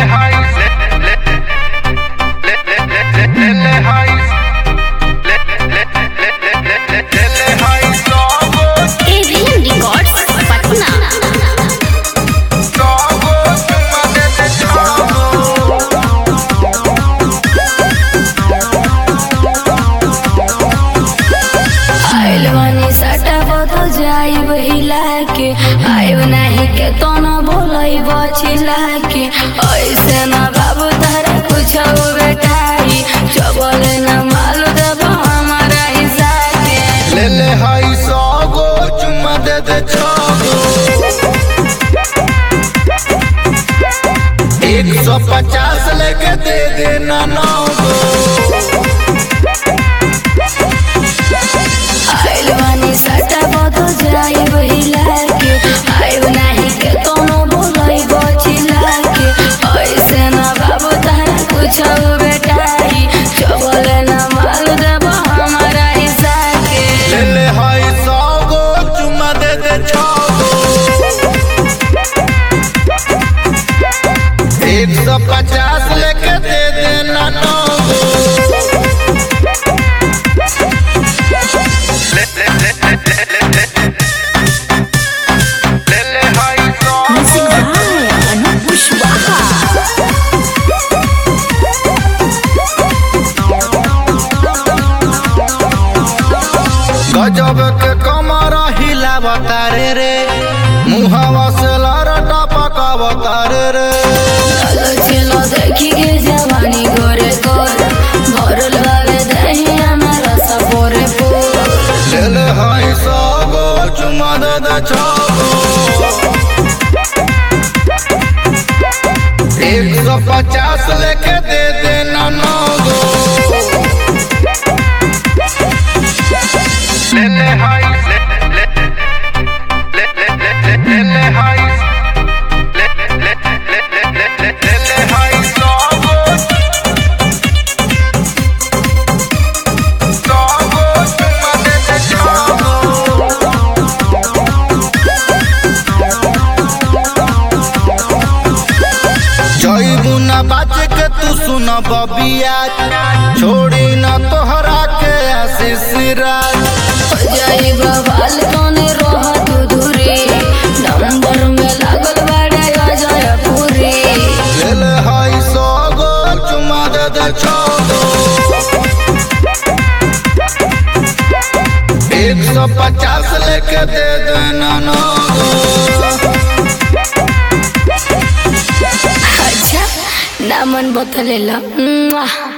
आइब नहीं के तो न बोलाई बचिला के ऐसे न बाबू तारा कुछ बेटाई चबले न मालू देब हमारा हिस्सा के ले ले हाई 100 गो चुम्मा दे दे 6 गो 150 लेके दे देना 9 गो आइल बानी सटा बदल जाई बहिला के आइब नहीं के तो न बोलाई बचिला के ऐसे न बाबू तारा कुछ बेटाई चबले न मालू देब हमारा हिस्सा के ले ले हाई 100 गो चुम्मा दे दे 6 गो 150 लेके दे देना 9 गो गजब के कमरा हिलावता रे मुहावा से लरटा पकावता रे चलो देखी के जवानी गोरे गोर भरल बाबे दही हमारा सपोरे पोर ले ले हाई 100 गो चुम्मा दे दे 6 गो 150 लेके दे देना 9 गो ले ले हाई ले ले हाई ले हाई 100 गो 100 गो चुम्मा दे दे 6 गो जइबू ना बात के तू सुन बबिया छोड़ी ना तोहरा के आशीष राज जाई बवाल कोने रोह तू दूरी नंबर में लागल बड़े अजय पूरी ले ले हाई 100 गो चुम्मा दे दे 6 गो 150 लेके दे देना 9 गो अच्छा नामन बतलेला